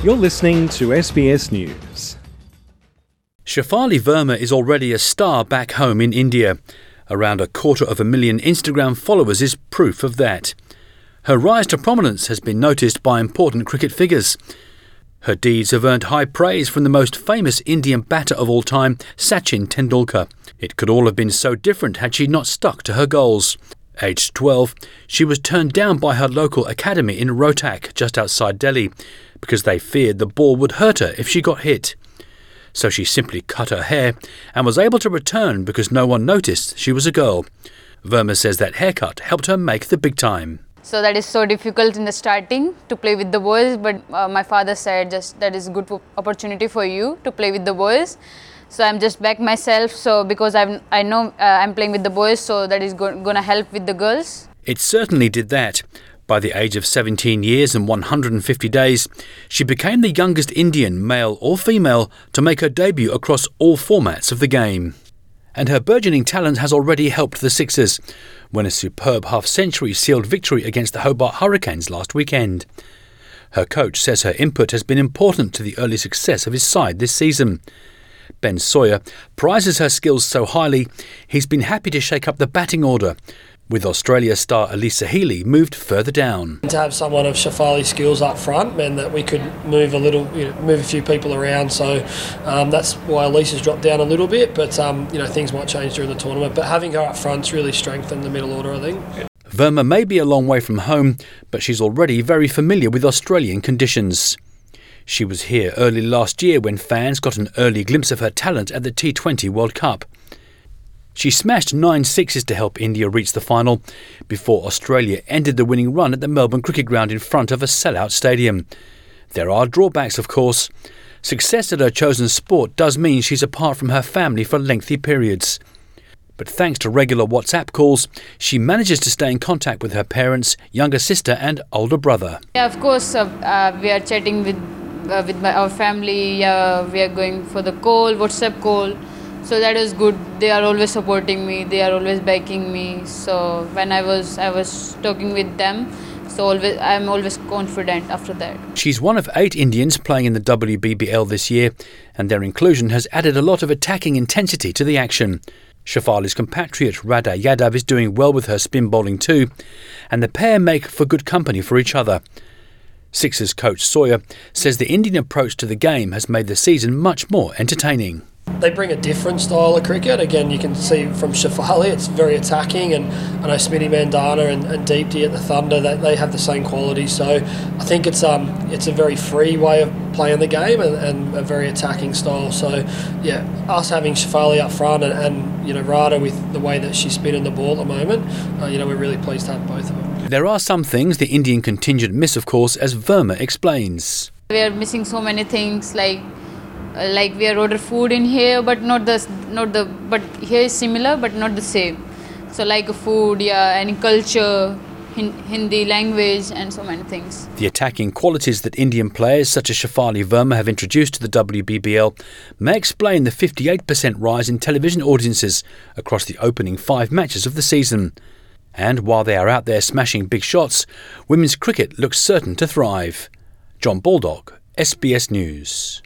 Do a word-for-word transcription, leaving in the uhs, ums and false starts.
You're listening to S B S News. Shefali Verma is already a star back home in India. Around a quarter of a million Instagram followers is proof of that. Her rise to prominence has been noticed by important cricket figures. Her deeds have earned high praise from the most famous Indian batter of all time, Sachin Tendulkar. It could all have been so different had she not stuck to her goals. Aged twelve, she was turned down by her local academy in Rohtak, just outside Delhi, because they feared the ball would hurt her if she got hit. So she simply cut her hair and was able to return because no one noticed she was a girl. Verma says that haircut helped her make the big time. So that is so difficult in the starting to play with the boys, but uh, my father said just that is good opportunity for you to play with the boys. So I'm just back myself. So because I'm I know uh, I'm playing with the boys, so that is go- gonna help with the girls. It certainly did that. By the age of seventeen years and one hundred fifty days, she became the youngest Indian, male or female, to make her debut across all formats of the game. And her burgeoning talent has already helped the Sixers when a superb half-century sealed victory against the Hobart Hurricanes last weekend. Her coach says her input has been important to the early success of his side this season. Ben Sawyer prizes her skills so highly, he's been happy to shake up the batting order, with Australia star Elisa Healy moved further down. To have someone of Shefali's skills up front meant that we could move a little, you know, move a few people around. So um, that's why Elisa's dropped down a little bit. But um, you know, things might change during the tournament. But having her up front's really strengthened the middle order, I think. Verma may be a long way from home, but she's already very familiar with Australian conditions. She was here early last year when fans got an early glimpse of her talent at the T twenty World Cup. She smashed nine sixes to help India reach the final before Australia ended the winning run at the Melbourne Cricket Ground in front of a sellout stadium. There are drawbacks, of course. Success at her chosen sport does mean she's apart from her family for lengthy periods. But thanks to regular WhatsApp calls, she manages to stay in contact with her parents, younger sister and older brother. Yeah, of course, uh, uh, we are chatting with uh, with my, our family. Uh, we are going for the call, WhatsApp call. So that was good. They are always supporting me. They are always backing me. So when I was I was talking with them, so always I'm always confident after that. She's one of eight Indians playing in the W B B L this year, and their inclusion has added a lot of attacking intensity to the action. Shefali's compatriot Radha Yadav is doing well with her spin bowling too, and the pair make for good company for each other. Sixers coach Sawyer says the Indian approach to the game has made the season much more entertaining. They bring a different style of cricket. Again, you can see from Shefali, it's very attacking, and I know Smitty Mandana and, and Deepti at the Thunder, that they have the same quality. So I think it's um it's a very free way of playing the game and, and a very attacking style. So yeah, us having Shefali up front and, and you know Radha with the way that she's spinning the ball at the moment, uh, you know we're really pleased to have both of them. There are some things the Indian contingent miss, of course, as Verma explains. We are missing so many things like. Uh, like we are order food in here, but not the not the but here is similar, but not the same. So like food, yeah, and culture, hin- Hindi language, and so many things. The attacking qualities that Indian players such as Shefali Verma have introduced to the W B B L may explain the fifty-eight percent rise in television audiences across the opening five matches of the season. And while they are out there smashing big shots, women's cricket looks certain to thrive. John Baldock, S B S News.